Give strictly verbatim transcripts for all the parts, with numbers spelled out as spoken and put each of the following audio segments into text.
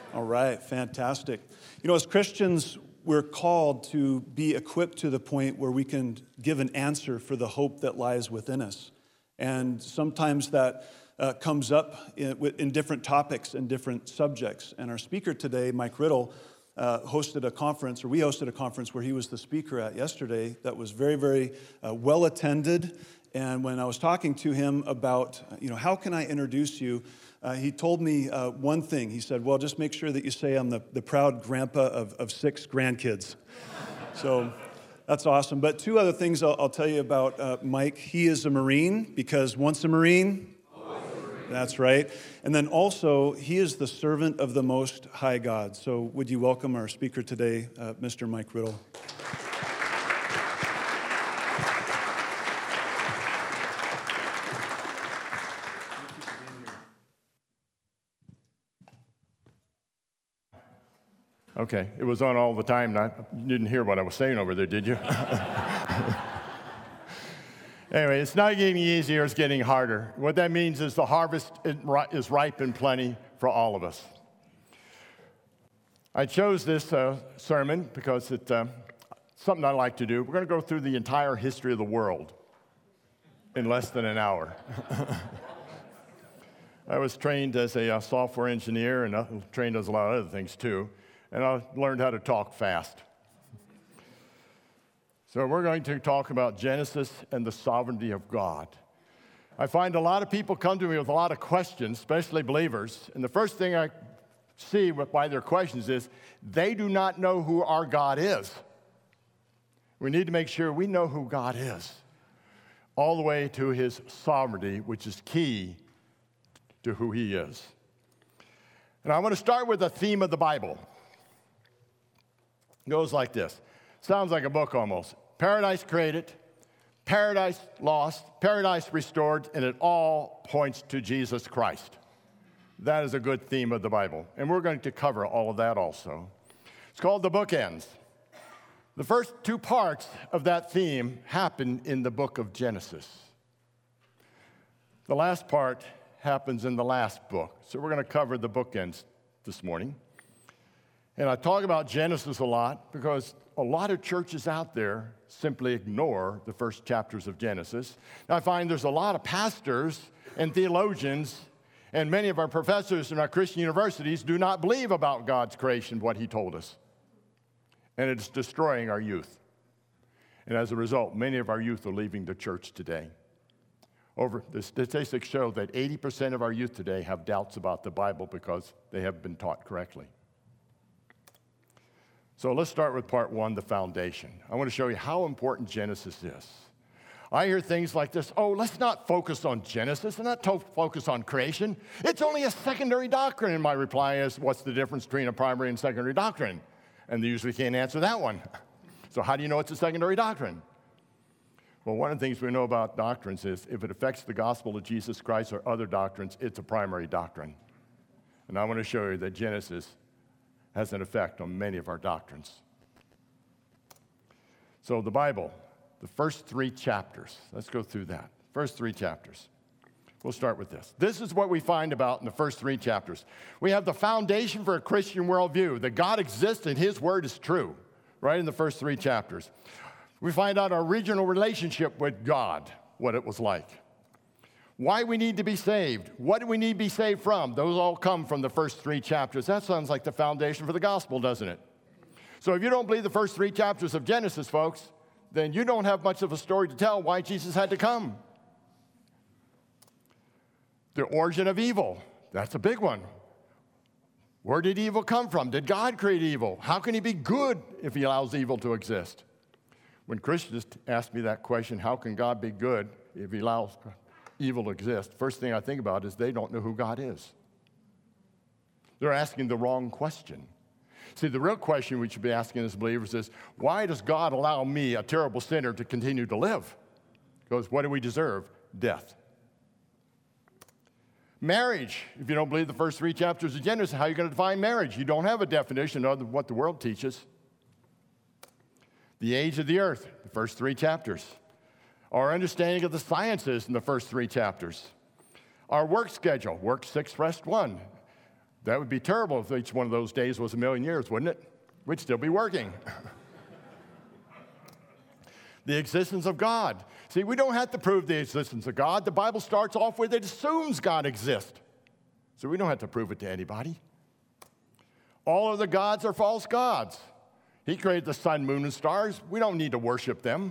All right, fantastic. You know, as Christians, we're called to be equipped to the point where we can give an answer for the hope that lies within us. And sometimes that uh, comes up in, in different topics and different subjects. And our speaker today, Mike Riddle, uh, hosted a conference, or we hosted a conference where he was the speaker at yesterday that was very, very uh, well attended. And when I was talking to him about, you know, how can I introduce you, Uh, he told me uh, one thing. He said, well, just make sure that you say I'm the, the proud grandpa of, of six grandkids. So that's awesome. But two other things I'll, I'll tell you about uh, Mike. He is a Marine because once a Marine, always a Marine. That's right. And then also, he is the servant of the Most High God. So would you welcome our speaker today, uh, Mister Mike Riddle. Okay, it was on all the time. Not, you didn't hear what I was saying over there, did you? Anyway, it's not getting easier, it's getting harder. What that means is the harvest is ripe and plenty for all of us. I chose this uh, sermon because it's uh, something I like to do. We're going to go through the entire history of the world in less than an hour. I was trained as a uh, software engineer and uh, trained as a lot of other things too. And I learned how to talk fast. So we're going to talk about Genesis and the sovereignty of God. I find a lot of people come to me with a lot of questions, especially believers, and the first thing I see by their questions is they do not know who our God is. We need to make sure we know who God is, all the way to his sovereignty, which is key to who he is. And I want to start with the theme of the Bible. Goes like this. Sounds like a book almost. Paradise created, paradise lost, paradise restored, and it all points to Jesus Christ. That is a good theme of the Bible, and we're going to cover all of that also. It's called the bookends. The first two parts of that theme happen in the book of Genesis. The last part happens in the last book, so we're going to cover the bookends this morning. And I talk about Genesis a lot because a lot of churches out there simply ignore the first chapters of Genesis. And I find there's a lot of pastors and theologians and many of our professors in our Christian universities do not believe about God's creation, what he told us. And it's destroying our youth. And as a result, many of our youth are leaving the church today. Over the statistics show that eighty percent of our youth today have doubts about the Bible because they haven't been taught correctly. So let's start with part one, the foundation. I want to show you how important Genesis is. I hear things like this, oh, let's not focus on Genesis and not to- focus on creation. It's only a secondary doctrine. And my reply is, what's the difference between a primary and secondary doctrine? And they usually can't answer that one. So how do you know it's a secondary doctrine? Well, one of the things we know about doctrines is if it affects the gospel of Jesus Christ or other doctrines, it's a primary doctrine. And I want to show you that Genesis has an effect on many of our doctrines. So the Bible, the first three chapters, let's go through that. First three chapters. We'll start with this. This is what we find about in the first three chapters. We have the foundation for a Christian worldview, that God exists and his word is true, right in the first three chapters. We find out our original relationship with God, what it was like. Why we need to be saved. What do we need to be saved from? Those all come from the first three chapters. That sounds like the foundation for the gospel, doesn't it? So if you don't believe the first three chapters of Genesis, folks, then you don't have much of a story to tell why Jesus had to come. The origin of evil. That's a big one. Where did evil come from? Did God create evil? How can he be good if he allows evil to exist? When Christians ask me that question, how can God be good if he allows evil to exist, first thing I think about is they don't know who God is. They're asking the wrong question. See, the real question we should be asking as believers is, why does God allow me, a terrible sinner, to continue to live? Because what do we deserve? Death. Marriage. If you don't believe the first three chapters of Genesis, how are you going to define marriage? You don't have a definition other than what the world teaches. The age of the earth, the first three chapters. Our understanding of the sciences in the first three chapters. Our work schedule, work six, rest one. That would be terrible if each one of those days was a million years, wouldn't it? We'd still be working. The existence of God. See, we don't have to prove the existence of God. The Bible starts off with it assumes God exists. So we don't have to prove it to anybody. All of the gods are false gods. He created the sun, moon, and stars. We don't need to worship them.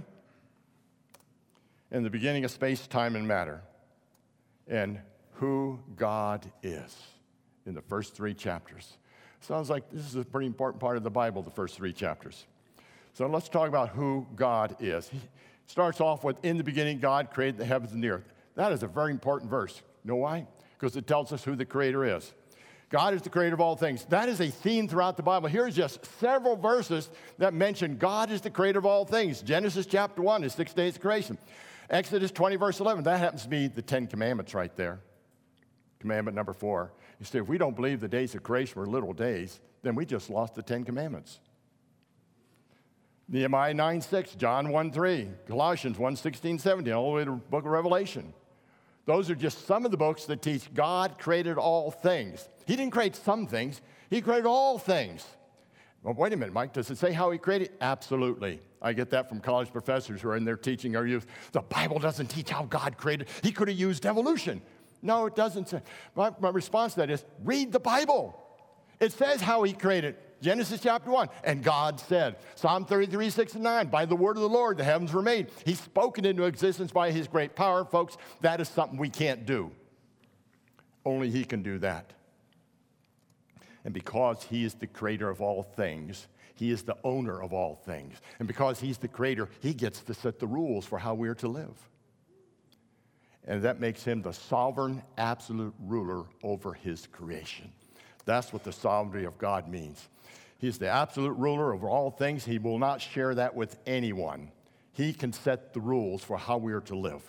In the beginning of space, time, and matter. And who God is in the first three chapters. Sounds like this is a pretty important part of the Bible, the first three chapters. So let's talk about who God is. He starts off with, in the beginning, God created the heavens and the earth. That is a very important verse. You know why? Because it tells us who the Creator is. God is the creator of all things. That is a theme throughout the Bible. Here's just several verses that mention God is the creator of all things. Genesis chapter one is six days of creation. Exodus twenty, verse eleven, that happens to be the Ten Commandments right there. Commandment number four. You see, if we don't believe the days of creation were literal days, then we just lost the Ten Commandments. Nehemiah nine six, John one three, Colossians one sixteen, seventeen, all the way to the book of Revelation. Those are just some of the books that teach God created all things. He didn't create some things. He created all things. Well, wait a minute, Mike. Does it say how he created? Absolutely. I get that from college professors who are in there teaching our youth. The Bible doesn't teach how God created. He could have used evolution. No, it doesn't say. My, my response to that is, read the Bible. It says how he created. Genesis chapter one, and God said. Psalm thirty-three, six and nine, by the word of the Lord the heavens were made. He's spoken into existence by his great power. Folks, that is something we can't do. Only he can do that. And because he is the creator of all things, he is the owner of all things. And because he's the creator, he gets to set the rules for how we're to live. And that makes him the sovereign, absolute ruler over his creation. That's what the sovereignty of God means. He's the absolute ruler over all things. He will not share that with anyone. He can set the rules for how we are to live.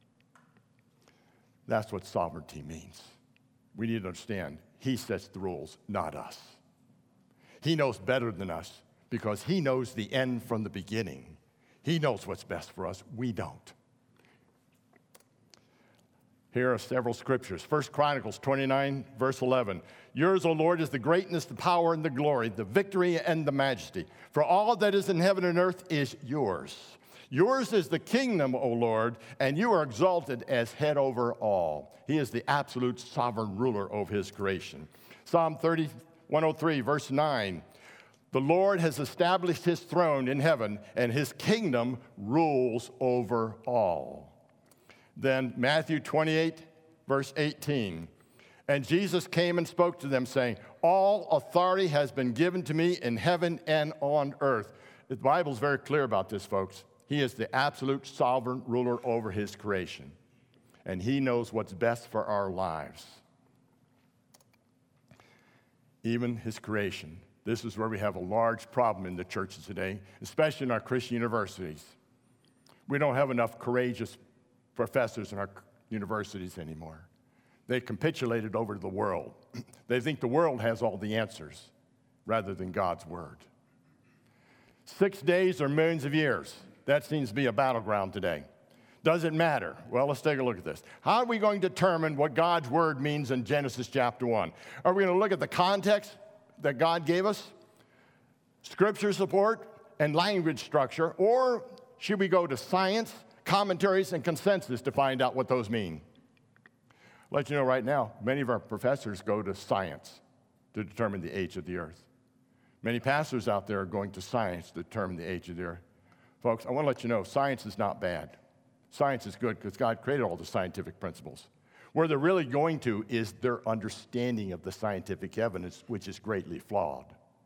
That's what sovereignty means. We need to understand, he sets the rules, not us. He knows better than us because he knows the end from the beginning. He knows what's best for us. We don't. Here are several scriptures. First Chronicles twenty-nine, verse eleven. Yours, O Lord, is the greatness, the power, and the glory, the victory, and the majesty. For all that is in heaven and earth is yours. Yours is the kingdom, O Lord, and you are exalted as head over all. He is the absolute sovereign ruler over his creation. Psalm thirty, one oh three, verse nine. The Lord has established his throne in heaven, and his kingdom rules over all. Then Matthew twenty-eight, verse eighteen. And Jesus came and spoke to them, saying, all authority has been given to me in heaven and on earth. The Bible's very clear about this, folks. He is the absolute sovereign ruler over his creation. And he knows what's best for our lives. Even his creation. This is where we have a large problem in the churches today, especially in our Christian universities. We don't have enough courageous professors in our universities anymore. They capitulated over to the world. They think the world has all the answers rather than God's word. Six days or millions of years. That seems to be a battleground today. Does it matter? Well, let's take a look at this. How are we going to determine what God's word means in Genesis chapter one? Are we going to look at the context that God gave us, scripture support, and language structure, or should we go to science, commentaries, and consensus to find out what those mean? I'll let you know right now, many of our professors go to science to determine the age of the earth. Many pastors out there are going to science to determine the age of the earth. Folks, I want to let you know, science is not bad. Science is good because God created all the scientific principles. Where they're really going to is their understanding of the scientific evidence, which is greatly flawed.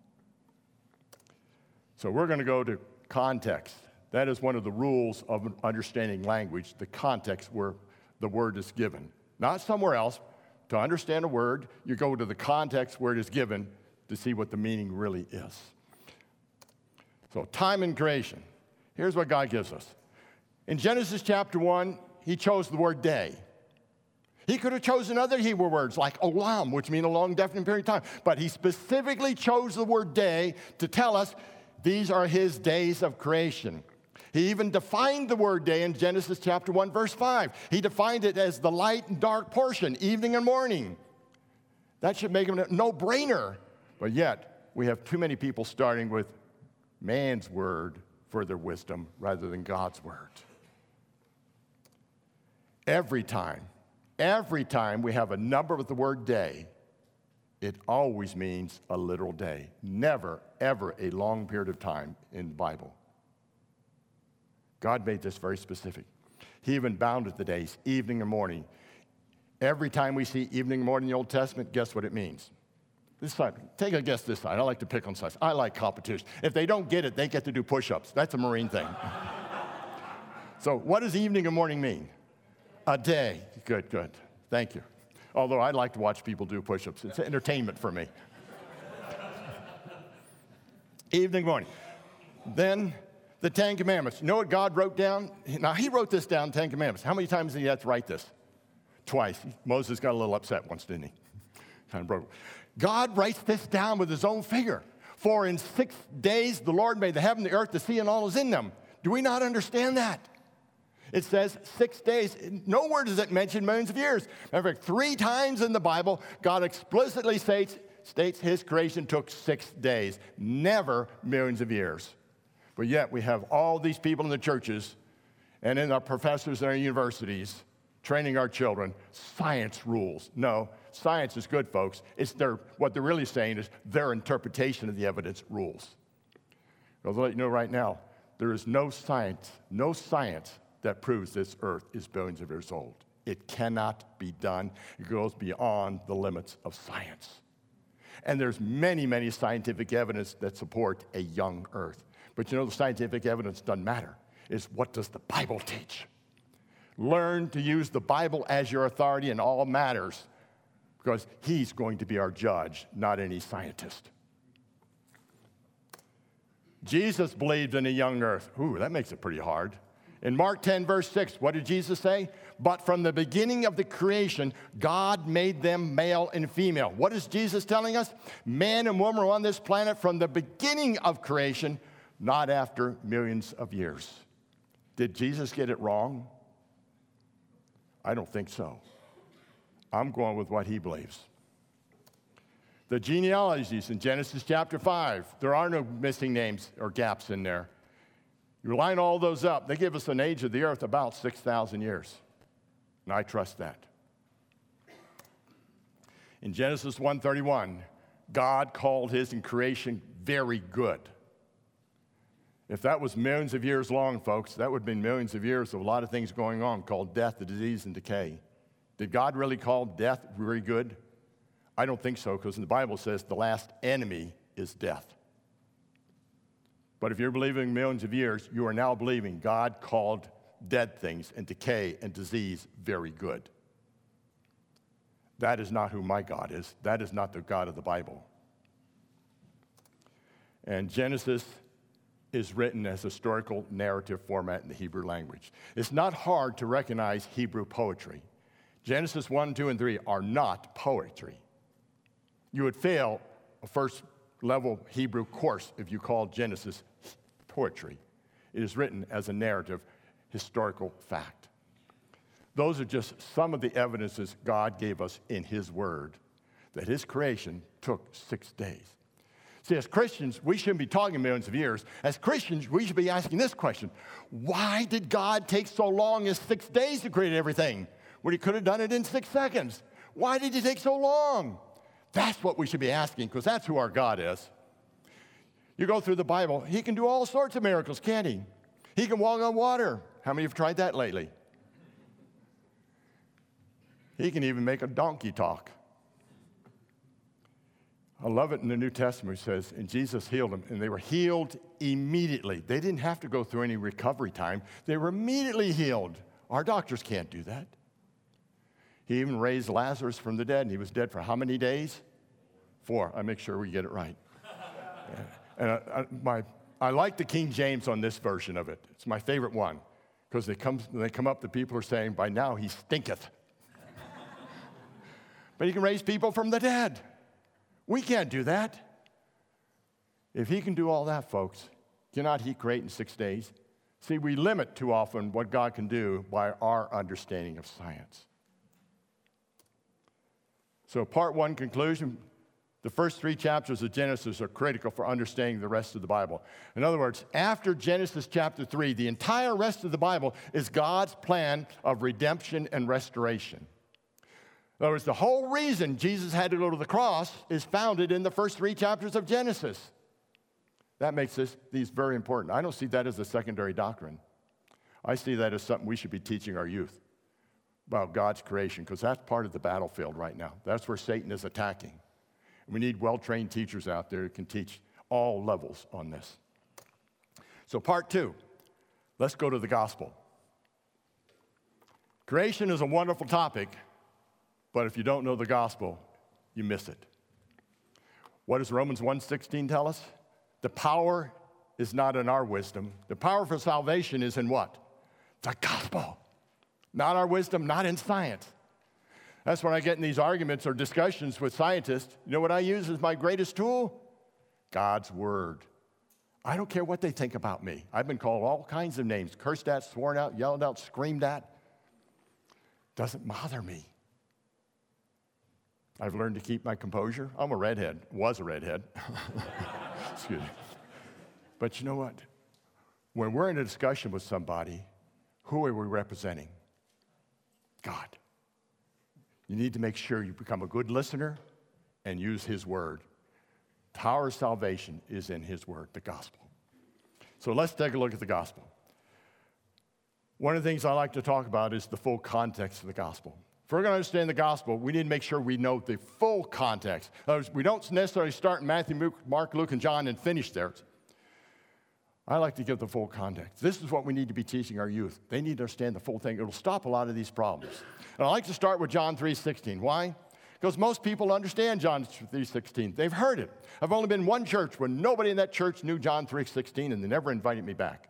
So we're going to go to context. That is one of the rules of understanding language, the context where the word is given. Not somewhere else. To understand a word, you go to the context where it is given to see what the meaning really is. So time and creation. Here's what God gives us. In Genesis chapter one, he chose the word day. He could have chosen other Hebrew words like olam, which mean a long, definite period of time. But he specifically chose the word day to tell us these are his days of creation. He even defined the word day in Genesis chapter one, verse five. He defined it as the light and dark portion, evening and morning. That should make them a no-brainer. But yet, we have too many people starting with man's word for their wisdom rather than God's word. Every time, every time we have a number with the word day, it always means a literal day. Never, ever a long period of time in the Bible. God made this very specific. He even bounded the days, evening and morning. Every time we see evening and morning in the Old Testament, guess what it means? This side, take a guess this side. I like to pick on sides. I like competition. If they don't get it, they get to do push-ups. That's a Marine thing. So what does evening and morning mean? A day. Good, good. Thank you. Although I like to watch people do push-ups. It's entertainment for me. Evening, morning. Then the Ten Commandments. You know what God wrote down? Now, he wrote this down, Ten Commandments. How many times did he have to write this? Twice. Moses got a little upset once, didn't he? Kind of broke. God writes this down with his own finger. For in six days the Lord made the heaven, the earth, the sea, and all is in them. Do we not understand that? It says six days. Nowhere does it mention millions of years. Matter of fact, three times in the Bible, God explicitly states, states his creation took six days, never millions of years. But yet we have all these people in the churches and in our professors in our universities training our children, science rules. No, science is good, folks. It's their, what they're really saying is their interpretation of the evidence rules. I'll let you know right now, there is no science, no science that proves this earth is billions of years old. It cannot be done. It goes beyond the limits of science. And there's many, many scientific evidence that support a young earth. But you know, the scientific evidence doesn't matter. It's what does the Bible teach? Learn to use the Bible as your authority in all matters, because he's going to be our judge, not any scientist. Jesus believed in a young earth. Ooh, that makes it pretty hard. In Mark ten, verse six, what did Jesus say? But from the beginning of the creation, God made them male and female. What is Jesus telling us? Man and woman are on this planet from the beginning of creation, not after millions of years. Did Jesus get it wrong? I don't think so. I'm going with what he believes. The genealogies in Genesis chapter five, there are no missing names or gaps in there. You line all those up, they give us an age of the earth about six thousand years. And I trust that. In Genesis one thirty-one, God called his creation very good. If that was millions of years long, folks, that would have been millions of years of a lot of things going on called death, disease, and decay. Did God really call death very good? I don't think so, because the Bible says the last enemy is death. But if you're believing millions of years, you are now believing God called dead things and decay and disease very good. That is not who my God is. That is not the God of the Bible. And Genesis is written as historical narrative format in the Hebrew language. It's not hard to recognize Hebrew poetry. Genesis one, two, and three are not poetry. You would fail a first level Hebrew course if you called Genesis poetry. It is written as a narrative, historical fact. Those are just some of the evidences God gave us in his word, that his creation took six days. See, as Christians, we shouldn't be talking millions of years. As Christians, we should be asking this question: why did God take so long as six days to create everything when he could have done it in six seconds? Why did he take so long? That's what we should be asking, because that's who our God is. You go through the Bible, he can do all sorts of miracles, can't he? He can walk on water. How many have tried that lately? He can even make a donkey talk. I love it in the New Testament. It says, and Jesus healed them, and they were healed immediately. They didn't have to go through any recovery time. They were immediately healed. Our doctors can't do that. He even raised Lazarus from the dead, and he was dead for how many days? Four. I make sure we get it right. Yeah. And I, I, my, I like the King James on this version of it. It's my favorite one, because they come, they come up, the people are saying, by now he stinketh. But he can raise people from the dead. We can't do that. If he can do all that, folks, cannot he create in six days? See, we limit too often what God can do by our understanding of science. So part one, conclusion. The first three chapters of Genesis are critical for understanding the rest of the Bible. In other words, after Genesis chapter three, the entire rest of the Bible is God's plan of redemption and restoration. In other words, the whole reason Jesus had to go to the cross is founded in the first three chapters of Genesis. That makes this, these very important. I don't see that as a secondary doctrine. I see that as something we should be teaching our youth about God's creation, because that's part of the battlefield right now. That's where Satan is attacking. We need well-trained teachers out there who can teach all levels on this. So part two, let's go to the gospel. Creation is a wonderful topic, but if you don't know the gospel, you miss it. What does Romans one sixteen tell us? The power is not in our wisdom. The power for salvation is in what? The gospel. Not our wisdom, not in science. That's when I get in these arguments or discussions with scientists. You know what I use as my greatest tool? God's word. I don't care what they think about me. I've been called all kinds of names, cursed at, sworn out, yelled out, screamed at. Doesn't bother me. I've learned to keep my composure. I'm a redhead, was a redhead. Excuse me. But you know what? When we're in a discussion with somebody, who are we representing? God. You need to make sure you become a good listener and use his word. Power of salvation is in his word, the gospel. So let's take a look at the gospel. One of the things I like to talk about is the full context of the gospel. If we're going to understand the gospel, we need to make sure we know the full context. In other words, we don't necessarily start in Matthew, Mark, Luke, and John and finish there. I like to give the full context. This is what we need to be teaching our youth. They need to understand the full thing. It'll stop a lot of these problems. And I like to start with John three sixteen. Why? Because most people understand John three sixteen. They've heard it. I've only been in one church where nobody in that church knew John three sixteen, and they never invited me back.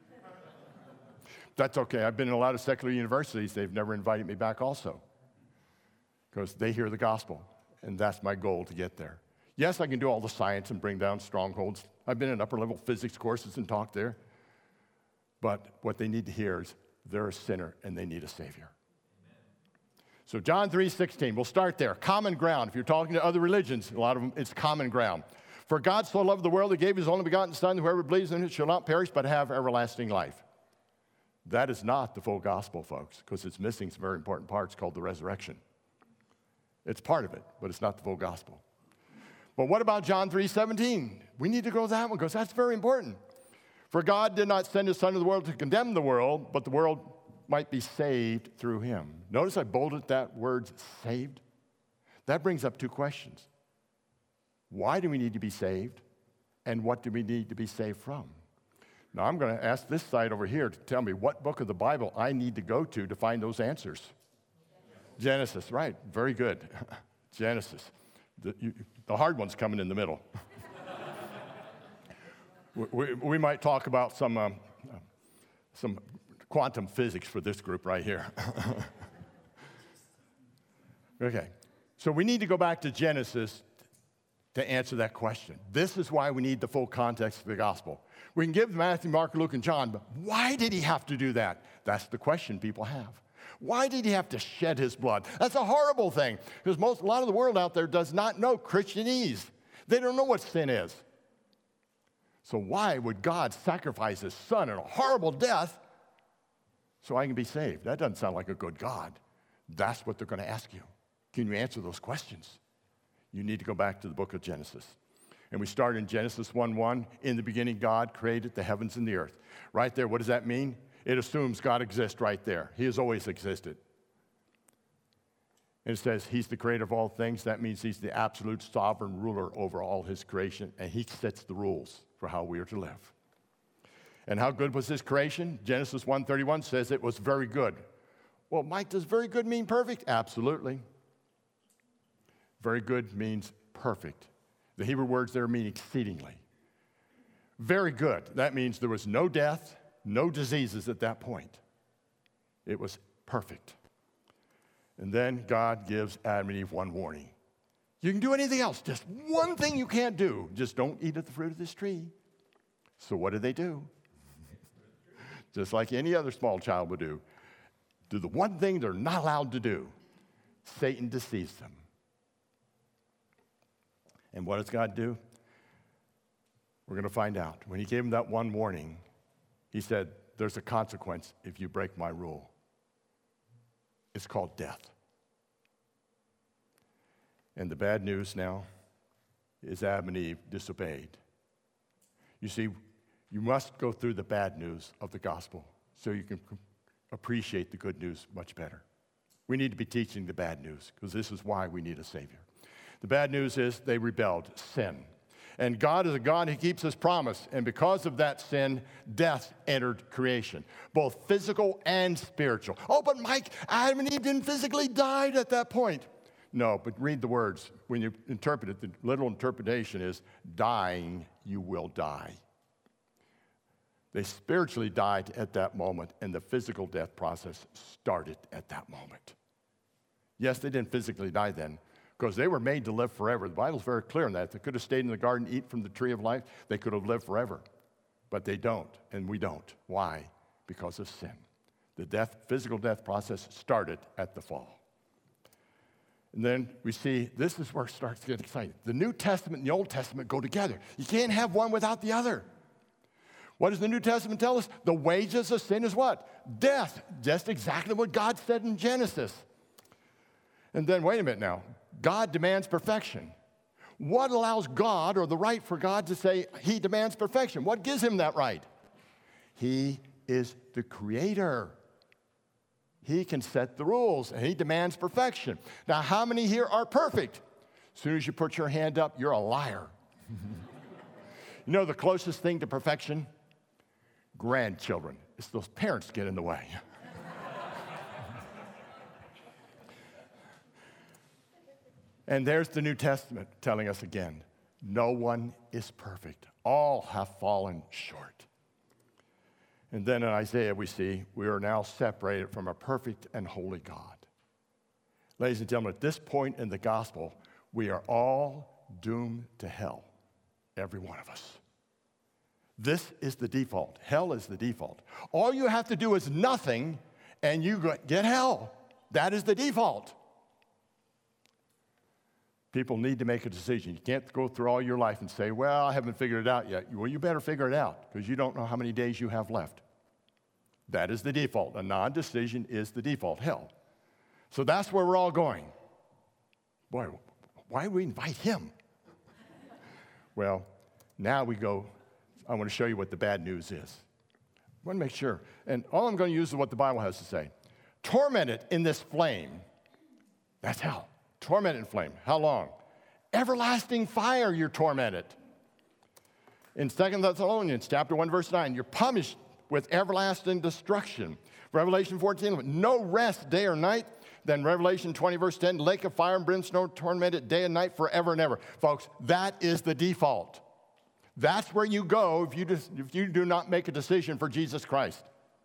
That's okay. I've been in a lot of secular universities. They've never invited me back also, because they hear the gospel, and that's my goal to get there. Yes, I can do all the science and bring down strongholds. I've been in upper-level physics courses and talked there. But what they need to hear is they're a sinner and they need a Savior. Amen. So John three sixteen, we'll start there. Common ground. If you're talking to other religions, a lot of them, it's common ground. For God so loved the world, he gave his only begotten Son, whoever believes in him shall not perish but have everlasting life. That is not the full gospel, folks, because it's missing some very important parts called the resurrection. It's part of it, but it's not the full gospel. But what about John three seventeen? We need to go to that one because that's very important. For God did not send his Son to the world to condemn the world, but the world might be saved through him. Notice I bolded that word, saved. That brings up two questions. Why do we need to be saved? And what do we need to be saved from? Now, I'm going to ask this side over here to tell me what book of the Bible I need to go to to find those answers. Genesis, right. Very good. Genesis. The, you, the hard one's coming in the middle. we, we, we might talk about some, um, some quantum physics for this group right here. Okay. So we need to go back to Genesis to answer that question. This is why we need the full context of the gospel. We can give Matthew, Mark, Luke, and John, but why did he have to do that? That's the question people have. Why did he have to shed his blood? That's a horrible thing, because most, a lot of the world out there does not know Christianese. They don't know what sin is. So why would God sacrifice his Son in a horrible death so I can be saved? That doesn't sound like a good God. That's what they're going to ask you. Can you answer those questions? You need to go back to the book of Genesis. And we start in Genesis one one. In the beginning, God created the heavens and the earth. Right there, what does that mean? It assumes God exists right there. He has always existed. And it says he's the creator of all things. That means he's the absolute sovereign ruler over all his creation, and he sets the rules for how we are to live. And how good was his creation? Genesis one thirty-one says it was very good. Well, Mike, does very good mean perfect? Absolutely. Very good means perfect. The Hebrew words there mean exceedingly. Very good. That means there was no death, no diseases at that point. It was perfect. And then God gives Adam and Eve one warning. You can do anything else. Just one thing you can't do. Just don't eat of the fruit of this tree. So what did they do? Just like any other small child would do. Do the one thing they're not allowed to do. Satan deceives them. And what does God do? We're going to find out. When he gave him that one warning, he said, there's a consequence if you break my rule. It's called death. And the bad news now is Adam and Eve disobeyed. You see, you must go through the bad news of the gospel so you can appreciate the good news much better. We need to be teaching the bad news because this is why we need a Savior. The bad news is they rebelled, sin. And God is a God who keeps his promise. And because of that sin, death entered creation, both physical and spiritual. Oh, but Mike, Adam and Eve didn't physically die at that point. No, but read the words. When you interpret it, the literal interpretation is, dying, you will die. They spiritually died at that moment, and the physical death process started at that moment. Yes, they didn't physically die then, because they were made to live forever. The Bible's very clear on that. If they could have stayed in the garden, eat from the tree of life, they could have lived forever. But they don't, and we don't. Why? Because of sin. The death, physical death process started at the fall. And then we see, this is where it starts to get exciting. The New Testament and the Old Testament go together. You can't have one without the other. What does the New Testament tell us? The wages of sin is what? Death. Just exactly what God said in Genesis. And then, wait a minute now. God demands perfection. What allows God, or the right for God to say he demands perfection? What gives him that right? He is the creator. He can set the rules, and he demands perfection. Now, how many here are perfect? As soon as you put your hand up, you're a liar. You know the closest thing to perfection? Grandchildren. It's those parents get in the way. And there's the New Testament telling us again, no one is perfect. All have fallen short. And then in Isaiah we see, we are now separated from a perfect and holy God. Ladies and gentlemen, at this point in the gospel, we are all doomed to hell, every one of us. This is the default. Hell is the default. All you have to do is nothing, and you get hell. That is the default. People need to make a decision. You can't go through all your life and say, well, I haven't figured it out yet. Well, you better figure it out because you don't know how many days you have left. That is the default. A non-decision is the default, hell. So that's where we're all going. Boy, why do we invite him? Well, now we go, I want to show you what the bad news is. I want to make sure. And all I'm going to use is what the Bible has to say. Tormented in this flame, that's hell. Tormented in flame. How long? Everlasting fire, you're tormented. In Second Thessalonians chapter one, verse nine, you're punished with everlasting destruction. Revelation fourteen, no rest day or night. Then Revelation twenty, verse ten, lake of fire and brimstone, tormented day and night forever and ever. Folks, that is the default. That's where you go if you, just, if you do not make a decision for Jesus Christ.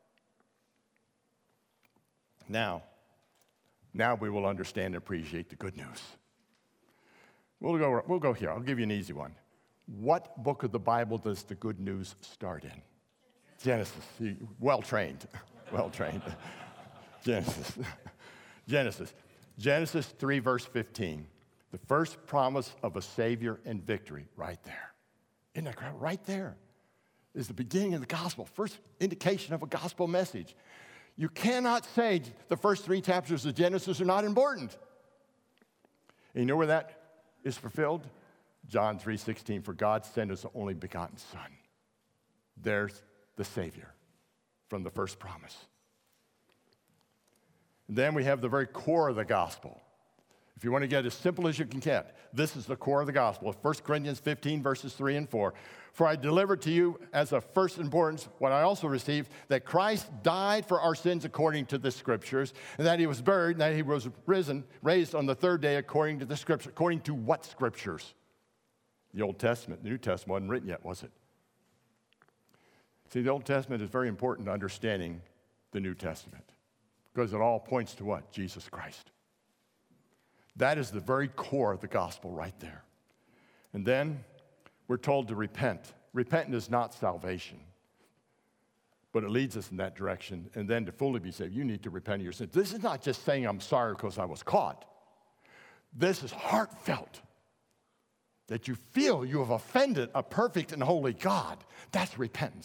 Now, Now we will understand and appreciate the good news. We'll go, we'll go here. I'll give you an easy one. What book of the Bible does the good news start in? Genesis. Well trained. Well trained. Genesis. Genesis. Genesis three, verse fifteen. The first promise of a Savior and victory right there. Isn't that great? Right there is the beginning of the gospel. First indication of a gospel message. You cannot say the first three chapters of Genesis are not important. And you know where that is fulfilled? John three sixteen, for God sent his only begotten Son. There's the Savior from the first promise. And then we have the very core of the gospel. If you want to get as simple as you can get, this is the core of the gospel. First Corinthians fifteen, verses three and four. For I delivered to you as of first importance what I also received, that Christ died for our sins according to the Scriptures, and that he was buried, and that he was risen, raised on the third day according to the Scripture. According to what Scriptures? The Old Testament. The New Testament wasn't written yet, was it? See, the Old Testament is very important to understanding the New Testament because it all points to what? Jesus Christ. That is the very core of the gospel right there. And then we're told to repent. Repentance is not salvation, but it leads us in that direction. And then to fully be saved, you need to repent of your sins. This is not just saying I'm sorry because I was caught. This is heartfelt. that you feel you have offended a perfect and holy God. That's repentance.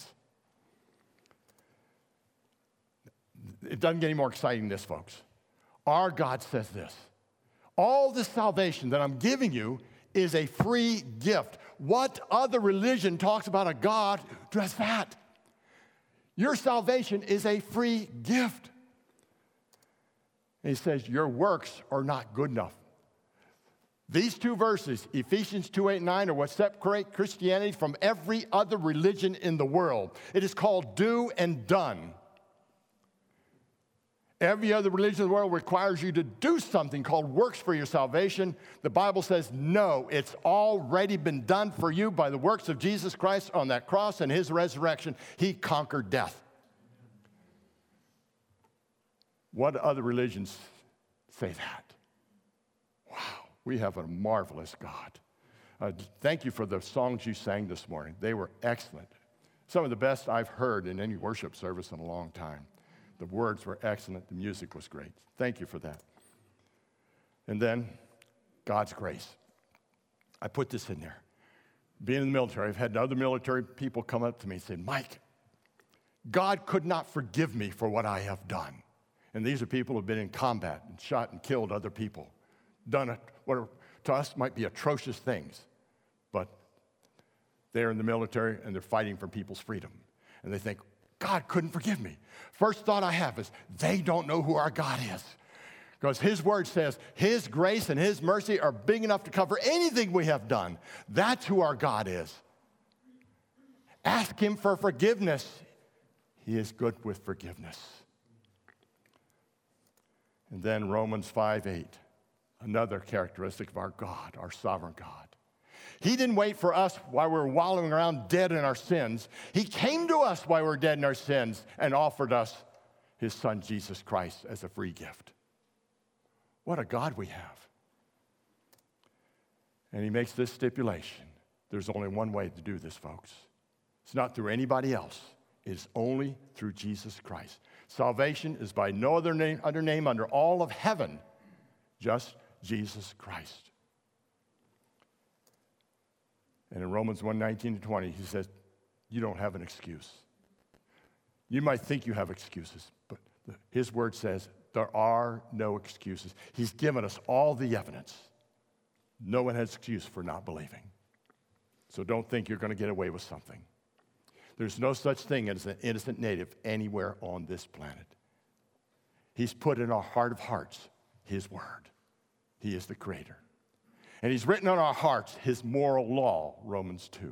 It doesn't get any more exciting than this, folks. Our God says this: all this salvation that I'm giving you is a free gift. What other religion talks about a God who does that? Your salvation is a free gift. And he says, your works are not good enough. These two verses, Ephesians two, eight, and nine, are what separate Christianity from every other religion in the world. It is called do and done. Every other religion in the world requires you to do something called works for your salvation. The Bible says, no, it's already been done for you by the works of Jesus Christ on that cross and his resurrection. He conquered death. What other religions say that? Wow, we have a marvelous God. Uh, thank you for the songs you sang this morning. They were excellent. Some of the best I've heard in any worship service in a long time. The words were excellent. The music was great. Thank you for that. And then, God's grace. I put this in there. Being in the military, I've had other military people come up to me and say, Mike, God could not forgive me for what I have done. And these are people who have been in combat and shot and killed other people, done a, what are, to us might be atrocious things, but they're in the military and they're fighting for people's freedom. And they think, God couldn't forgive me. First thought I have is, they don't know who our God is. Because his word says his grace and his mercy are big enough to cover anything we have done. That's who our God is. Ask him for forgiveness. He is good with forgiveness. And then Romans five, eight, another characteristic of our God, our sovereign God. He didn't wait for us while we were wallowing around dead in our sins. He came to us while we were dead in our sins and offered us his son, Jesus Christ, as a free gift. What a God we have. And he makes this stipulation. There's only one way to do this, folks. It's not through anybody else. It is only through Jesus Christ. Salvation is by no other name, other name under all of heaven, just Jesus Christ. And in Romans one, nineteen to twenty, he says, you don't have an excuse. You might think you have excuses, but the, his word says there are no excuses. He's given us all the evidence. No one has excuse for not believing. So don't think you're going to get away with something. There's no such thing as an innocent native anywhere on this planet. He's put in our heart of hearts his word. He is the creator. And he's written on our hearts his moral law, Romans two.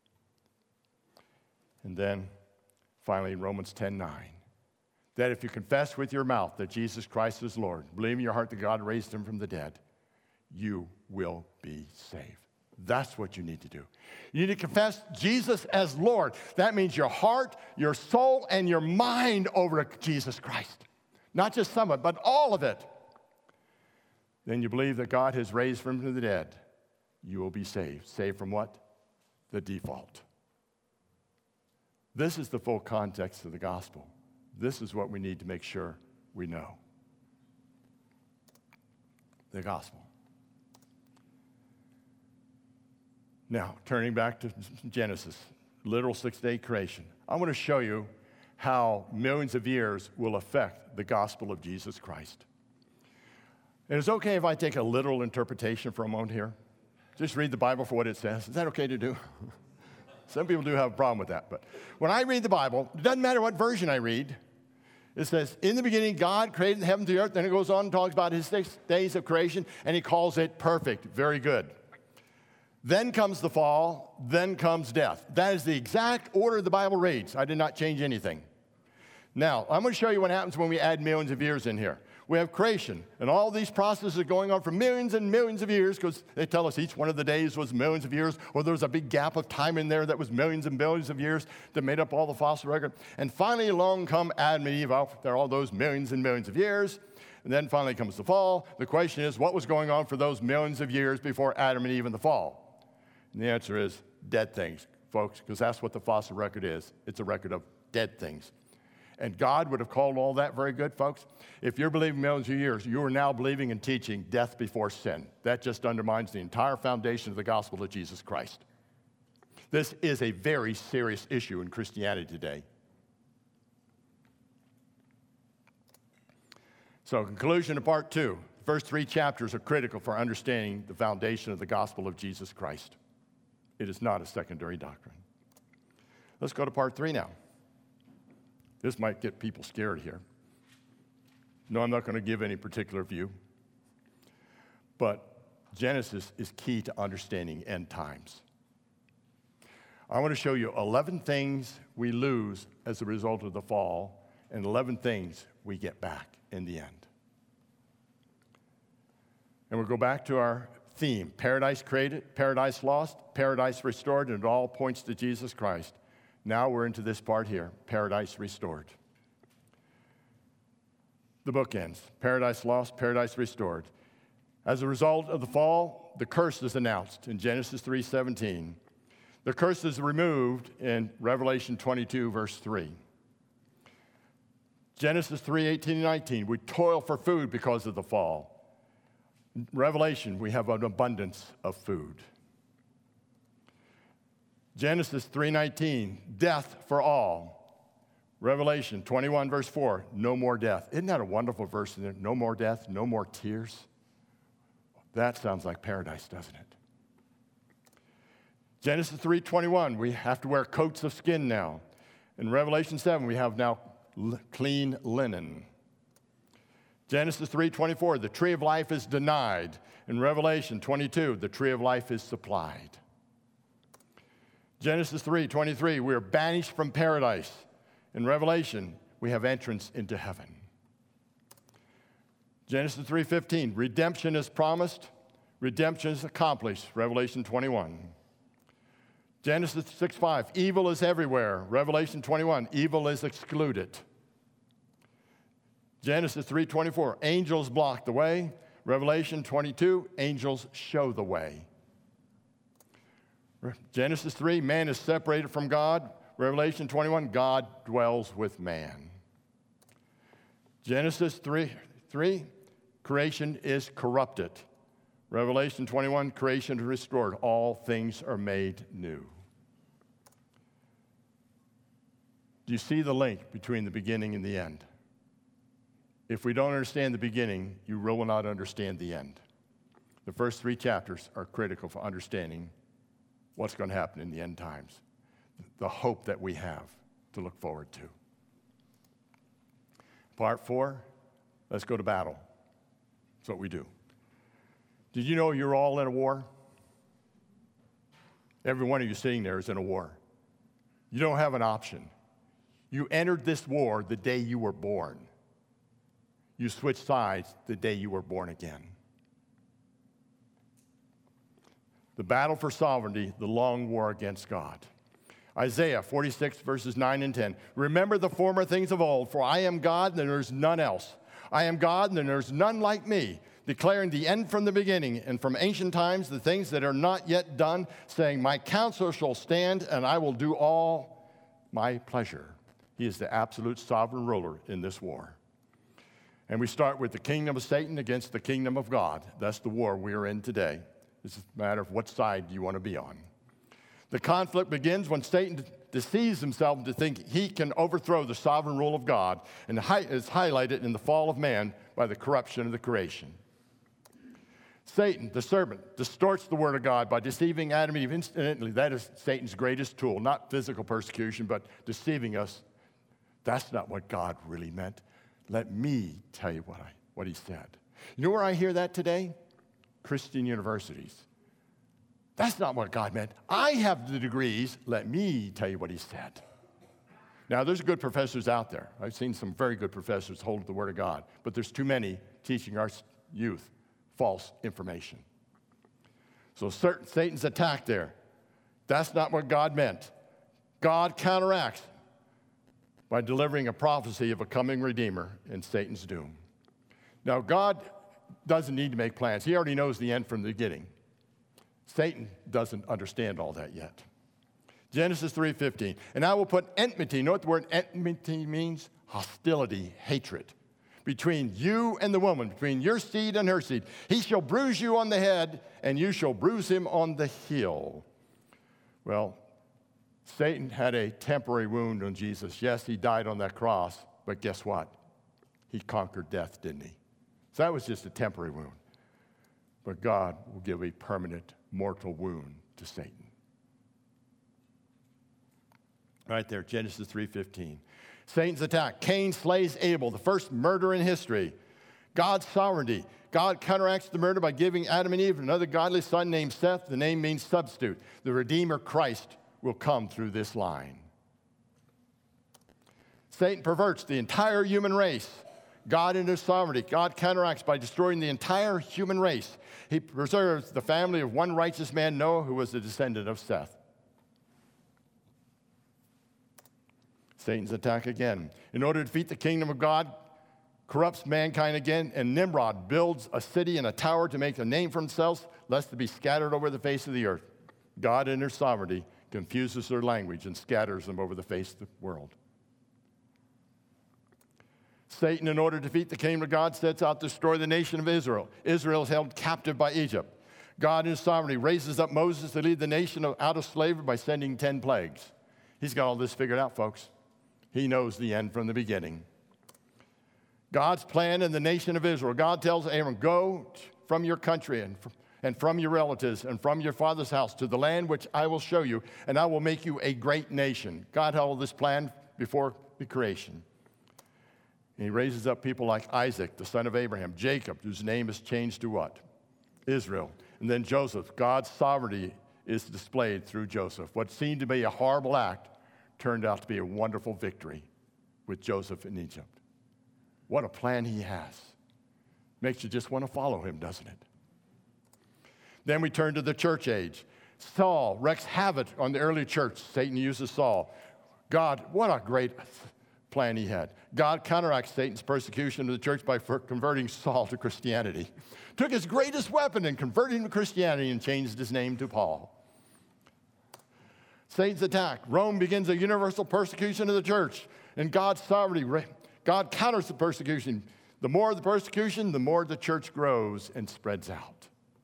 And then, finally, Romans ten, nine, that if you confess with your mouth that Jesus Christ is Lord, believe in your heart that God raised him from the dead, you will be saved. That's what you need to do. You need to confess Jesus as Lord. That means your heart, your soul, and your mind over to Jesus Christ. Not just some of it, but all of it. Then you believe that God has raised him from the dead. You will be saved. Saved from what? The default. This is the full context of the gospel. This is what we need to make sure we know. The gospel. Now, turning back to Genesis, literal six-day creation. I want to show you how millions of years will affect the gospel of Jesus Christ. And it's okay if I take a literal interpretation for a moment here. Just read the Bible for what it says. Is that okay to do? Some people do have a problem with that. But when I read the Bible, it doesn't matter what version I read. It says, in the beginning, God created the heaven and the earth. Then it goes on and talks about his six days of creation, and he calls it perfect. Very good. Then comes the fall, then comes death. That is the exact order the Bible reads. I did not change anything. Now, I'm going to show you what happens when we add millions of years in here. We have creation, and all these processes are going on for millions and millions of years because they tell us each one of the days was millions of years, or there was a big gap of time in there that was millions and billions of years that made up all the fossil record. And finally along come Adam and Eve after all those millions and millions of years. And then finally comes the fall. The question is, what was going on for those millions of years before Adam and Eve and the fall? And the answer is dead things, folks, because that's what the fossil record is. It's a record of dead things. And God would have called all that very good, folks. If you're believing millions of years, you are now believing and teaching death before sin. That just undermines the entire foundation of the gospel of Jesus Christ. This is a very serious issue in Christianity today. So, conclusion of part two. The first three chapters are critical for understanding the foundation of the gospel of Jesus Christ. It is not a secondary doctrine. Let's go to part three now. This might get people scared here. No, I'm not going to give any particular view. But Genesis is key to understanding end times. I want to show you eleven things we lose as a result of the fall and eleven things we get back in the end. And we'll go back to our theme, paradise created, paradise lost, paradise restored, and it all points to Jesus Christ. Now we're into this part here, paradise restored. The book ends, paradise lost, paradise restored. As a result of the fall, the curse is announced in Genesis three seventeen. The curse is removed in Revelation twenty-two, verse three. Genesis three eighteen and nineteen, we toil for food because of the fall. In Revelation, we have an abundance of food. Genesis three nineteen, death for all. Revelation twenty-one, verse four, no more death. Isn't that a wonderful verse in there? No more death, no more tears. That sounds like paradise, doesn't it? Genesis three twenty-one, we have to wear coats of skin now. In Revelation seven, we have now l- clean linen. Genesis three twenty-four, the tree of life is denied. In Revelation twenty-two, the tree of life is supplied. Genesis three twenty-three, we are banished from paradise. In Revelation, we have entrance into heaven. Genesis three fifteen, redemption is promised, redemption is accomplished. Revelation twenty-one. Genesis six five, evil is everywhere. Revelation twenty-one, evil is excluded. Genesis three twenty-four, angels block the way. Revelation twenty-two, angels show the way. Genesis three, man is separated from God. Revelation twenty-one, God dwells with man. Genesis three, three, creation is corrupted. Revelation twenty-one, creation is restored. All things are made new. Do you see the link between the beginning and the end? If we don't understand the beginning, you will not understand the end. The first three chapters are critical for understanding what's going to happen in the end times, the hope that we have to look forward to. Part four, let's go to battle. That's what we do. Did you know you're all in a war? Every one of you sitting there is in a war. You don't have an option. You entered this war the day you were born. You switched sides the day you were born again. The battle for sovereignty, the long war against God. Isaiah forty-six, verses nine and ten. Remember the former things of old, for I am God and there's none else. I am God and there's none like me, declaring the end from the beginning and from ancient times the things that are not yet done, saying, my counsel shall stand and I will do all my pleasure. He is the absolute sovereign ruler in this war. And we start with the kingdom of Satan against the kingdom of God. That's the war we are in today. It's a matter of what side you want to be on. The conflict begins when Satan deceives himself to think he can overthrow the sovereign rule of God, and is highlighted in the fall of man by the corruption of the creation. Satan, the serpent, distorts the word of God by deceiving Adam and Eve. Incidentally, that is Satan's greatest tool, not physical persecution, but deceiving us. That's not what God really meant. Let me tell you what, I, what he said. You know where I hear that today? Christian universities. That's not what God meant. I have the degrees. Let me tell you what he said. Now, there's good professors out there. I've seen some very good professors hold the word of God, but there's too many teaching our youth false information. So certain, Satan's attack there. That's not what God meant. God counteracts by delivering a prophecy of a coming Redeemer in Satan's doom. Now, God doesn't need to make plans. He already knows the end from the beginning. Satan doesn't understand all that yet. Genesis three fifteen, and I will put enmity. You know what the word enmity means? hostility, hatred between you and the woman, between your seed and her seed. He shall bruise you on the head, and you shall bruise him on the heel. Well, Satan had a temporary wound on Jesus. Yes, he died on that cross, but guess what? He conquered death, didn't he? So that was just a temporary wound. But God will give a permanent mortal wound to Satan. Right there, Genesis three fifteen. Satan's attack. Cain slays Abel, the first murder in history. God's sovereignty. God counteracts the murder by giving Adam and Eve another godly son named Seth. The name means substitute. The Redeemer, Christ, will come through this line. Satan perverts the entire human race. God in his sovereignty. God counteracts by destroying the entire human race. He preserves the family of one righteous man, Noah, who was a descendant of Seth. Satan's attack again. In order to defeat the kingdom of God, corrupts mankind again, and Nimrod builds a city and a tower to make a name for themselves, lest they be scattered over the face of the earth. God in his sovereignty confuses their language and scatters them over the face of the world. Satan, in order to defeat the kingdom of God, sets out to destroy the nation of Israel. Israel is held captive by Egypt. God in his sovereignty raises up Moses to lead the nation out of slavery by sending ten plagues. He's got all this figured out, folks. He knows the end from the beginning. God's plan in the nation of Israel. God tells Abram, go from your country and from, and from your relatives and from your father's house to the land which I will show you, and I will make you a great nation. God had all this plan before the creation. And he raises up people like Isaac, the son of Abraham, Jacob, whose name is changed to what? Israel. And then Joseph. God's sovereignty is displayed through Joseph. What seemed to be a horrible act turned out to be a wonderful victory with Joseph in Egypt. What a plan he has. Makes you just want to follow him, doesn't it? Then we turn to the church age. Saul wreaks havoc on the early church. Satan uses Saul. God, what a great plan he had. God counteracts Satan's persecution of the church by converting Saul to Christianity. Took his greatest weapon and converted him to Christianity and changed his name to Paul. Satan's attack. Rome begins a universal persecution of the church, and God's sovereignty. God counters the persecution. The more the persecution, the more the church grows and spreads out.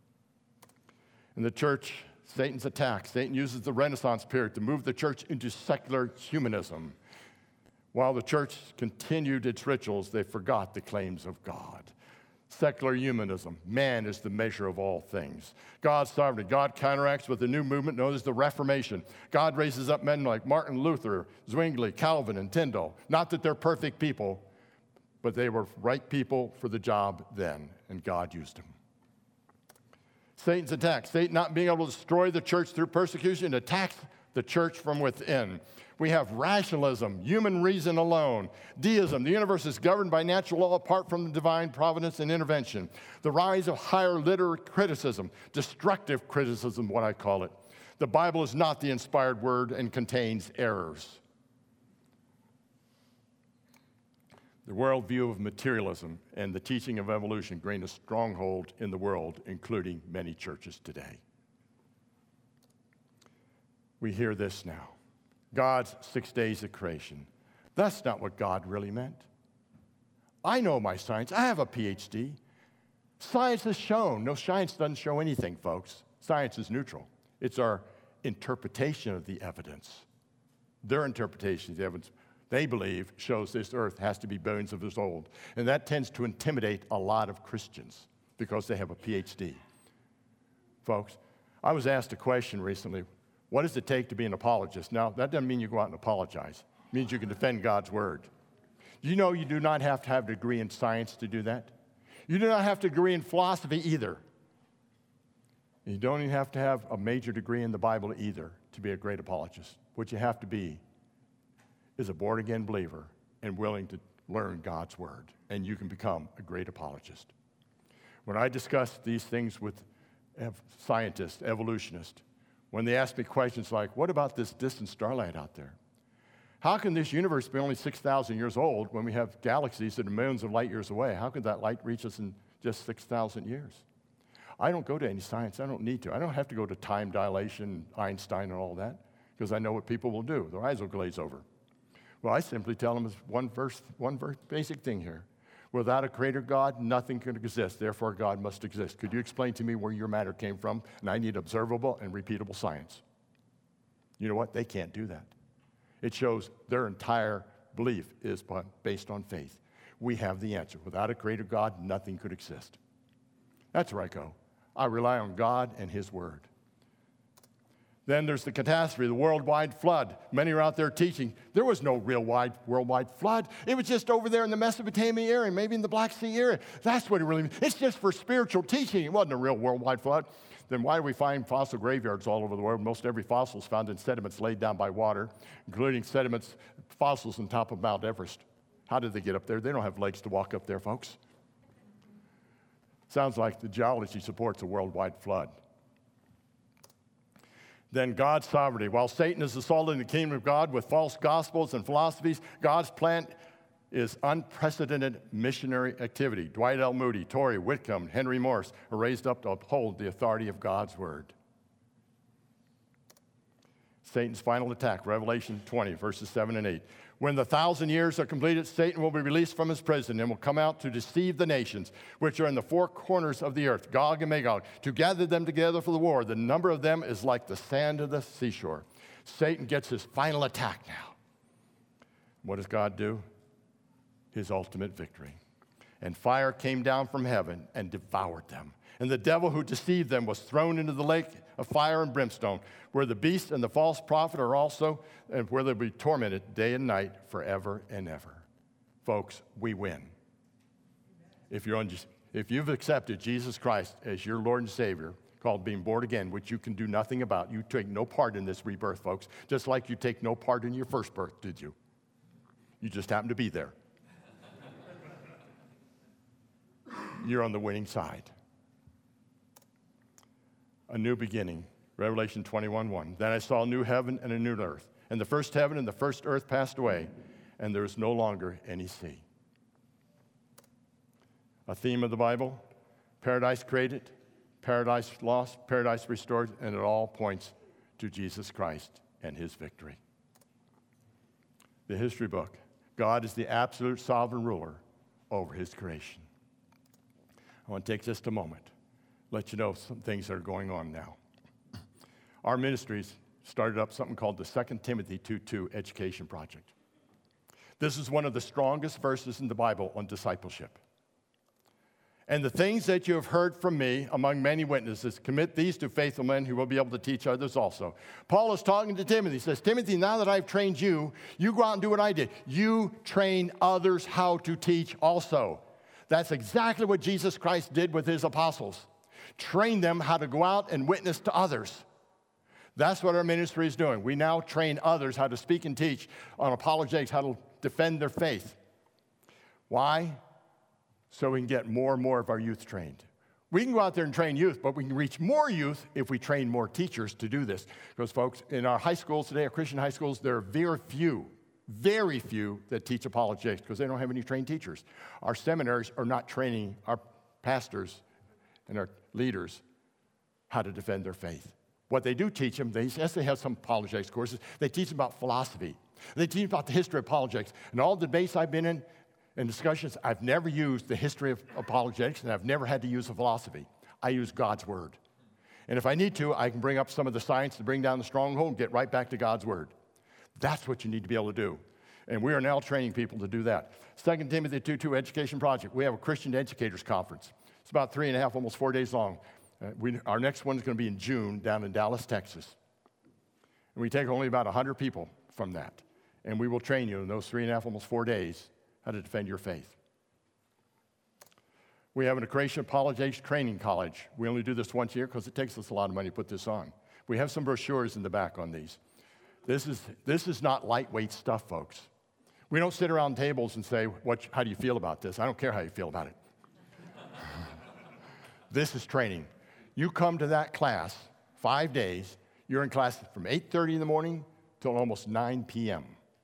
In the church, Satan's attack. Satan uses the Renaissance period to move the church into secular humanism. While the church continued its rituals, they forgot the claims of God. Secular humanism. Man is the measure of all things. God's sovereignty. God counteracts with a new movement known as the Reformation. God raises up men like Martin Luther, Zwingli, Calvin, and Tyndale. Not that they're perfect people, but they were right people for the job then, and God used them. Satan's attack. Satan not being able to destroy the church through persecution attacks the church from within. We have rationalism, human reason alone. Deism, the universe is governed by natural law apart from the divine providence and intervention. The rise of higher literary criticism, destructive criticism, what I call it. The Bible is not the inspired word and contains errors. The worldview of materialism and the teaching of evolution gain a stronghold in the world, including many churches today. We hear this now. God's six days of creation. That's not what God really meant. I know my science. I have a P H D. Science has shown. No, science doesn't show anything, folks. Science is neutral. It's our interpretation of the evidence. Their interpretation of the evidence, they believe, shows this earth has to be billions of years old. And that tends to intimidate a lot of Christians because they have a P H D. Folks, I was asked a question recently. What does it take to be an apologist? Now, that doesn't mean you go out and apologize. It means you can defend God's word. Do you know you do not have to have a degree in science to do that? You do not have to degree in philosophy either. You don't even have to have a major degree in the Bible either to be a great apologist. What you have to be is a born-again believer and willing to learn God's word, and you can become a great apologist. When I discuss these things with ev- scientists, evolutionists, when they ask me questions like, what about this distant starlight out there? How can this universe be only six thousand years old when we have galaxies that are millions of light years away? How could that light reach us in just six thousand years? I don't go to any science. I don't need to. I don't have to go to time dilation, Einstein, and all that, because I know what people will do. Their eyes will glaze over. Well, I simply tell them one verse, one verse, basic thing here. Without a creator God, nothing can exist. Therefore, God must exist. Could you explain to me where your matter came from? And I need observable and repeatable science. You know what? They can't do that. It shows their entire belief is based on faith. We have the answer. Without a creator God, nothing could exist. That's where I go. I rely on God and his word. Then there's the catastrophe, the worldwide flood. Many are out there teaching. There was no real wide worldwide flood. It was just over there in the Mesopotamia area, maybe in the Black Sea area. That's what it really means. It's just for spiritual teaching. It wasn't a real worldwide flood. Then why do we find fossil graveyards all over the world? Most every fossil is found in sediments laid down by water, including sediments, fossils on top of Mount Everest. How did they get up there? They don't have legs to walk up there, folks. Sounds like the geology supports a worldwide flood. Then God's sovereignty. While Satan is assaulting the kingdom of God with false gospels and philosophies, God's plan is unprecedented missionary activity. Dwight L. Moody, Torrey Whitcomb, Henry Morris are raised up to uphold the authority of God's word. Satan's final attack, Revelation twenty, verses seven and eight. When the thousand years are completed, Satan will be released from his prison and will come out to deceive the nations, which are in the four corners of the earth, Gog and Magog, to gather them together for the war. The number of them is like the sand of the seashore. Satan gets his final attack now. What does God do? His ultimate victory. And fire came down from heaven and devoured them. And the devil who deceived them was thrown into the lake of fire and brimstone, where the beast and the false prophet are also, and where they'll be tormented day and night forever and ever. Folks, we win. If, you're on, if you've accepted Jesus Christ as your Lord and Savior, called being born again, which you can do nothing about, you take no part in this rebirth, folks, just like you take no part in your first birth, did you? You just happen to be there. You're on the winning side. A new beginning, Revelation twenty-one one. Then I saw a new heaven and a new earth, and the first heaven and the first earth passed away, and there is no longer any sea. A theme of the Bible, paradise created, paradise lost, paradise restored, and it all points to Jesus Christ and his victory. The history book, God is the absolute sovereign ruler over his creation. I want to take just a moment, let you know some things that are going on now. Our ministries started up something called the Second Timothy two two Education Project. This is one of the strongest verses in the Bible on discipleship. And the things that you have heard from me among many witnesses, commit these to faithful men who will be able to teach others also. Paul is talking to Timothy. He says, Timothy, now that I've trained you, you go out and do what I did. You train others how to teach also. That's exactly what Jesus Christ did with his apostles. Train them how to go out and witness to others. That's what our ministry is doing. We now train others how to speak and teach on apologetics, how to defend their faith. Why? So we can get more and more of our youth trained. We can go out there and train youth, but we can reach more youth if we train more teachers to do this. Because, folks, in our high schools today, our Christian high schools, there are very few, very few that teach apologetics because they don't have any trained teachers. Our seminaries are not training our pastors and our leaders how to defend their faith. What they do teach them, they, yes, they have some apologetics courses. They teach them about philosophy. They teach about the history of apologetics. And all the debates I've been in and discussions, I've never used the history of apologetics, and I've never had to use a philosophy. I use God's word. And if I need to, I can bring up some of the science to bring down the stronghold and get right back to God's word. That's what you need to be able to do. And we are now training people to do that. Second Timothy two two Education Project. We have a Christian Educators Conference. It's about three and a half, almost four days long. Uh, we, our next one is going to be in June down in Dallas, Texas. And we take only about one hundred people from that. And we will train you in those three and a half, almost four days, how to defend your faith. We have an Creation Apologetics Training College. We only do this once a year because it takes us a lot of money to put this on. We have some brochures in the back on these. This is, this is not lightweight stuff, folks. We don't sit around tables and say, what, how do you feel about this? I don't care how you feel about it. This is training. You come to that class five days. You're in class from eight thirty in the morning till almost nine p.m.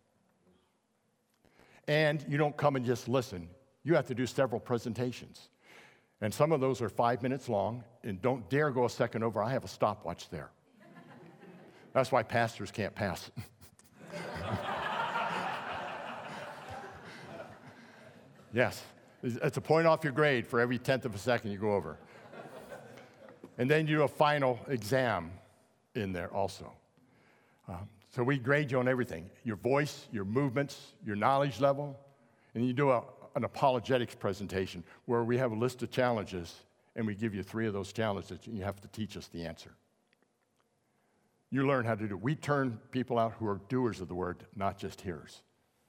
And you don't come and just listen. You have to do several presentations. And some of those are five minutes long, and don't dare go a second over. I have a stopwatch there. That's why pastors can't pass. Yes. It's a point off your grade for every tenth of a second you go over. And then you do a final exam in there also. Um, so we grade you on everything, your voice, your movements, your knowledge level, and you do a, an apologetics presentation where we have a list of challenges, and we give you three of those challenges, and you have to teach us the answer. You learn how to do it. We turn people out who are doers of the word, not just hearers.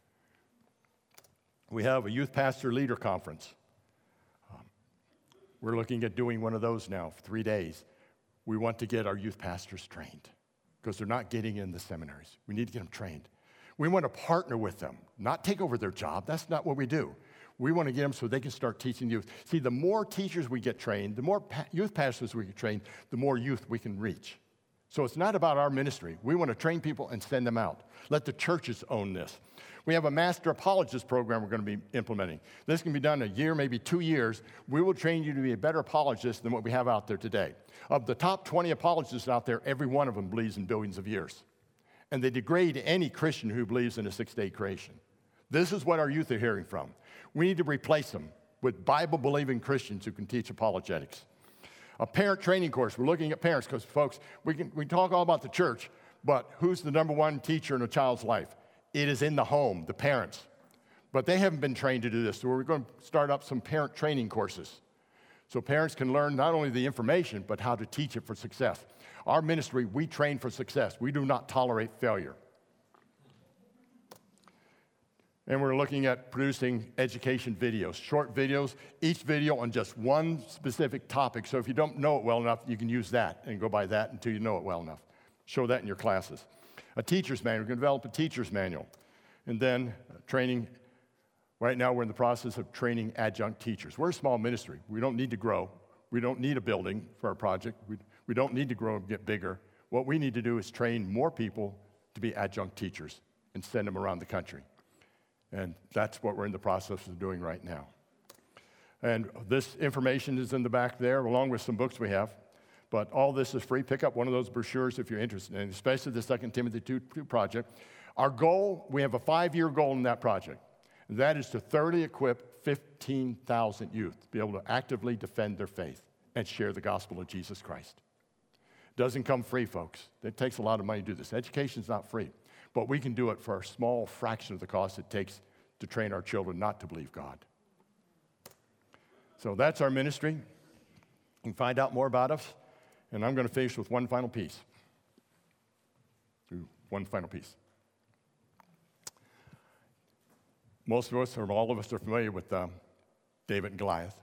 We have a youth pastor leader conference. Um, we're looking at doing one of those now for three days. We want to get our youth pastors trained because they're not getting in the seminaries. We need to get them trained. We want to partner with them, not take over their job. That's not what we do. We want to get them so they can start teaching youth. See, the more teachers we get trained, the more pa- youth pastors we get trained, the more youth we can reach. So it's not about our ministry. We want to train people and send them out. Let the churches own this. We have a master apologist program we're going to be implementing. This can be done in a year, maybe two years. We will train you to be a better apologist than what we have out there today. Of the top twenty apologists out there, every one of them believes in billions of years. And they degrade any Christian who believes in a six-day creation. This is what our youth are hearing from. We need to replace them with Bible-believing Christians who can teach apologetics. A parent training course. We're looking at parents because, folks, we can we talk all about the church, but who's the number one teacher in a child's life? It is in the home, the parents. But they haven't been trained to do this, so we're going to start up some parent training courses so parents can learn not only the information, but how to teach it for success. Our ministry, we train for success. We do not tolerate failure. And we're looking at producing education videos, short videos, each video on just one specific topic. So if you don't know it well enough, you can use that and go by that until you know it well enough. Show that in your classes. A teacher's manual. We're going to develop a teacher's manual. And then uh, training. Right now, we're in the process of training adjunct teachers. We're a small ministry. We don't need to grow. We don't need a building for our project. We, we don't need to grow and get bigger. What we need to do is train more people to be adjunct teachers and send them around the country. And that's what we're in the process of doing right now. And this information is in the back there, along with some books we have. But all this is free. Pick up one of those brochures if you're interested, and especially the Second Timothy two project. Our goal, we have a five-year goal in that project. And that is to thoroughly equip fifteen thousand youth to be able to actively defend their faith and share the gospel of Jesus Christ. It doesn't come free, folks. It takes a lot of money to do this. Education's not free. But we can do it for a small fraction of the cost it takes to train our children not to believe God. So that's our ministry. You can find out more about us. And I'm going to finish with one final piece. Ooh, one final piece. Most of us, or all of us, are familiar with um, David and Goliath.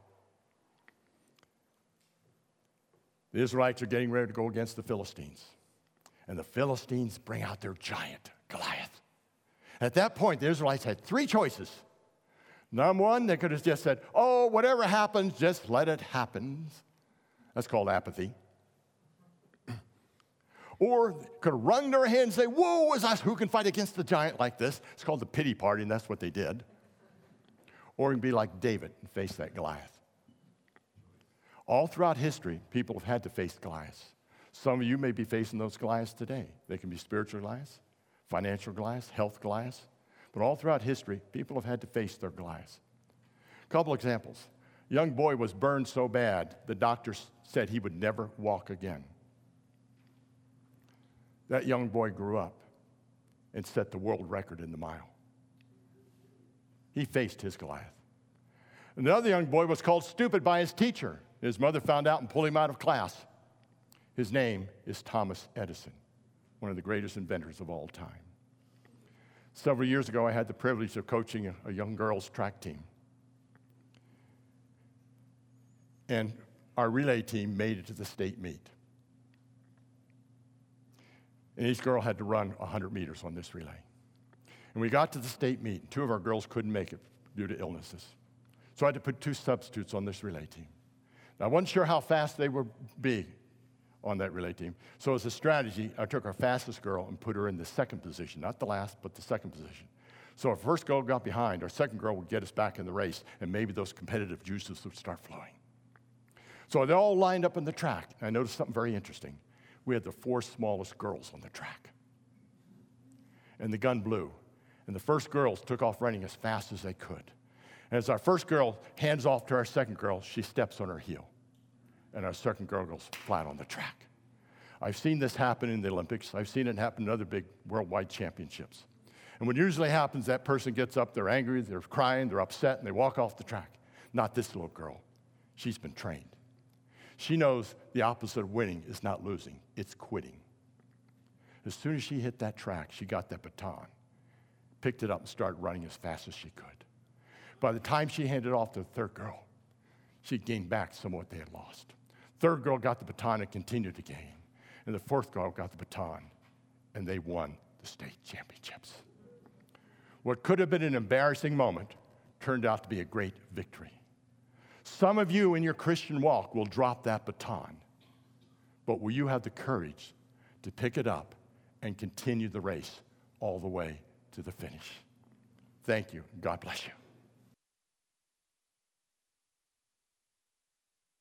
The Israelites are getting ready to go against the Philistines. And the Philistines bring out their giant, Goliath. At that point, the Israelites had three choices. Number one, they could have just said, oh, whatever happens, just let it happen. That's called apathy. Or could have wrung their hands and say, woe is us, who can fight against the giant like this? It's called the pity party, and that's what they did. Or you can be like David and face that Goliath. All throughout history, people have had to face Goliaths. Some of you may be facing those Goliaths today. They can be spiritual Goliaths, financial Goliaths, health Goliaths. But all throughout history, people have had to face their Goliaths. A couple examples. A young boy was burned so bad, the doctors said he would never walk again. That young boy grew up and set the world record in the mile. He faced his Goliath. Another young boy was called stupid by his teacher. His mother found out and pulled him out of class. His name is Thomas Edison, one of the greatest inventors of all time. Several years ago, I had the privilege of coaching a, a young girls' track team. And our relay team made it to the state meet. And each girl had to run one hundred meters on this relay. And we got to the state meet, and two of our girls couldn't make it due to illnesses. So I had to put two substitutes on this relay team. Now, I wasn't sure how fast they would be on that relay team. So as a strategy, I took our fastest girl and put her in the second position, not the last, but the second position. So if our first girl got behind, our second girl would get us back in the race, and maybe those competitive juices would start flowing. So they all lined up in the track. And I noticed something very interesting. We had the four smallest girls on the track. And the gun blew. And the first girls took off running as fast as they could. As our first girl hands off to our second girl, she steps on her heel, and our second girl goes flat on the track. I've seen this happen in the Olympics. I've seen it happen in other big worldwide championships. And what usually happens, that person gets up, they're angry, they're crying, they're upset, and they walk off the track. Not this little girl. She's been trained. She knows the opposite of winning is not losing, it's quitting. As soon as she hit that track, she got that baton, picked it up, and started running as fast as she could. By the time she handed it off to the third girl, she gained back some of what they had lost. Third girl got the baton and continued to gain. And the fourth girl got the baton, and they won the state championships. What could have been an embarrassing moment turned out to be a great victory. Some of you in your Christian walk will drop that baton, but will you have the courage to pick it up and continue the race all the way to the finish? Thank you. God bless you.